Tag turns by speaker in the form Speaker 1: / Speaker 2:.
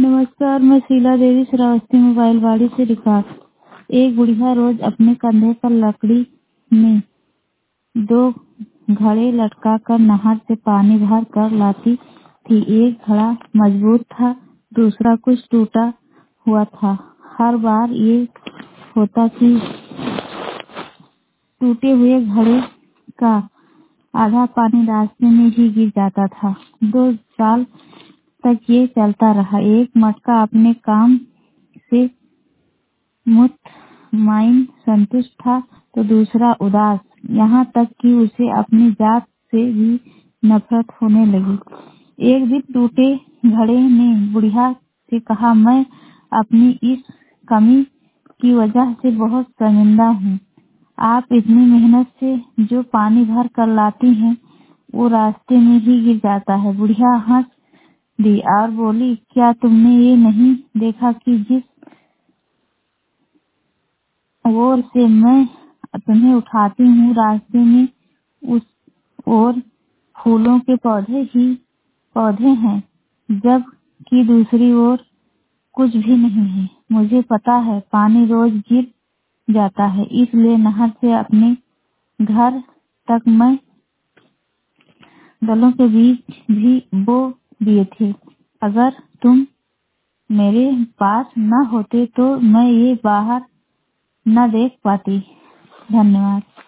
Speaker 1: नमस्कार, मैं शीला देवी श्रावस्ती मोबाइल वाड़ी से रिकॉर्ड। एक बुढ़िया रोज अपने कंधे पर लकड़ी में 2 घड़े लटका कर नहर से पानी भर कर लाती थी। एक घड़ा मजबूत था, दूसरा कुछ टूटा हुआ था। हर बार ये होता कि टूटे हुए घड़े का आधा पानी रास्ते में ही गिर जाता था। 2 साल तक ये चलता रहा। एक मटका अपने काम से मुतमईन संतुष्ट था तो दूसरा उदास, यहाँ तक कि उसे अपनी जात से भी नफरत होने लगी। एक दिन टूटे घड़े ने बुढ़िया से कहा, मैं अपनी इस कमी की वजह से बहुत शर्मिंदा हूँ। आप इतनी मेहनत से जो पानी भर कर लाती हैं वो रास्ते में ही गिर जाता है। बुढ़िया हंस दी और बोली, क्या तुमने ये नहीं देखा कि जिस ओर से मैं तुम्हें उठाती हूँ रास्ते में उस ओर फूलों के पौधे हैं, जब कि दूसरी ओर कुछ भी नहीं है। मुझे पता है पानी रोज गिर जाता है, इसलिए नहर से अपने घर तक मैं दलों के बीच भी बो दिए थे। अगर तुम मेरे पास न होते तो मैं ये बाहर न देख पाती। धन्यवाद।